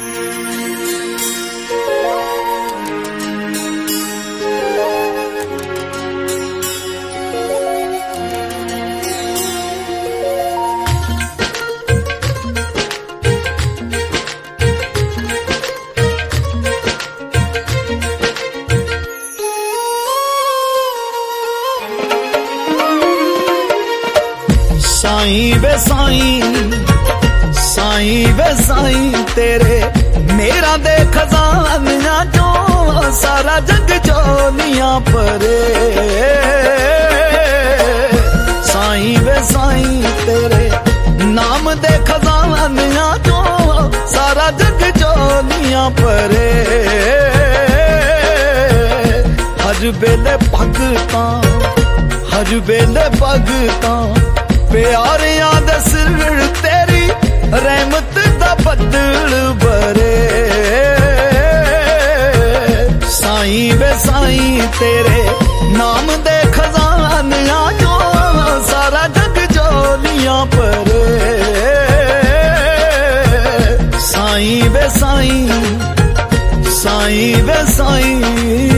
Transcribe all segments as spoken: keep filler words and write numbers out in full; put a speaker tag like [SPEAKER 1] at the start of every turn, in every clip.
[SPEAKER 1] साईं वे साईं साईं वे साईं तेरे मेरा दे खजानिया जो सारा जग जोनिया परे। साईं वे साईं तेरे नाम दे खजानिया जो सारा जग जोनिया परे। हर बेले भगता हर बेले भगता प्यारियां दे सिर तेरी रहमत दा बदल बरे। साईं वे साईं तेरे नाम दे खजानिया जो सारा जग जोनिया परे। साईं वे साईं साईं वे साईं।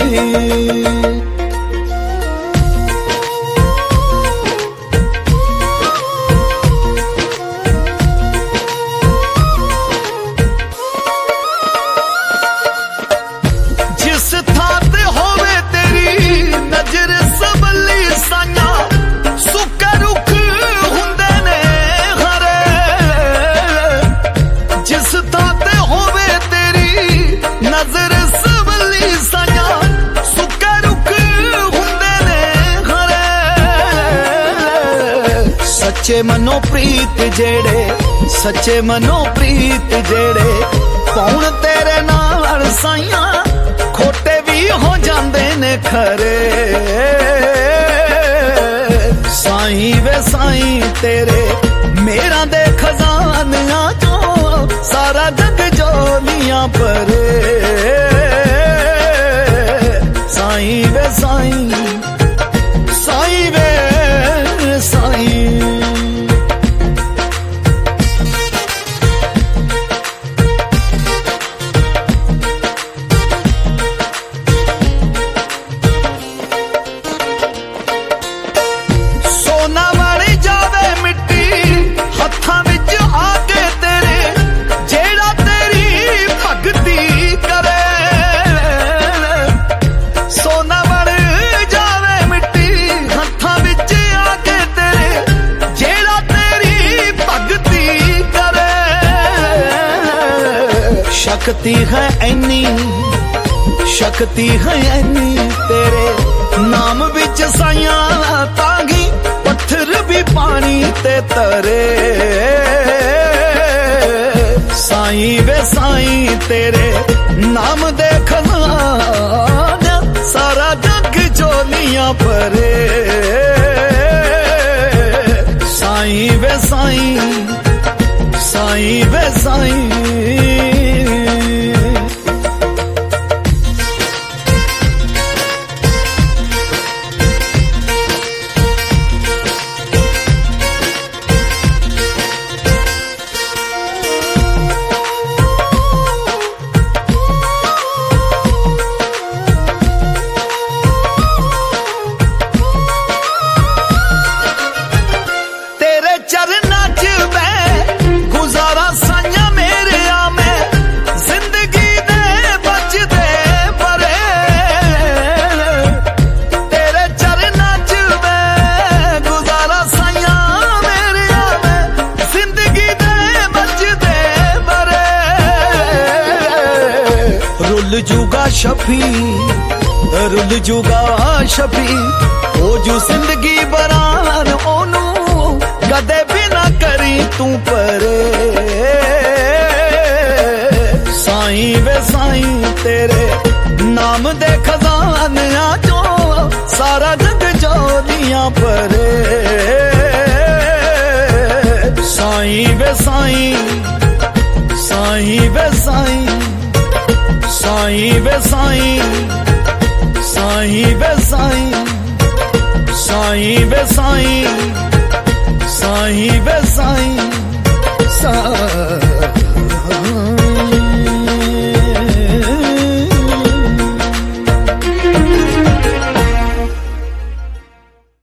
[SPEAKER 1] सच्चे मनो प्रीत जेड़े सच्चे मनो प्रीत जेड़े कौन तेरे नाल साइया खोटे भी हो जांदे ने खरे। साईं वे साईं तेरे मेरा दे खजानिया जो सारा जग जोनिया परे। साईं वे साईं साईं वे साईं। शक्ति है ऐनी शक्ति है ऐनी तेरे नाम विच साइया तांगी पत्थर भी पानी ते तरे। साईं वे साईं तेरे नाम दे खजाना सारा जग जोनिया परे। साईं वे साईं साईं वे साईं। रुल जूगा शफी रुल जूगा शफी ओ जू जिंदगी बरान ओनू कदे भी ना करी तू परे। साईं वे साईं तेरे नाम दे खजानिया जो सारा जग जोनिया परे। साईं वे साईं साईं वे साईं साईं वे साईं साईं वे साईं साईं वे साईं साईं वे साईं सा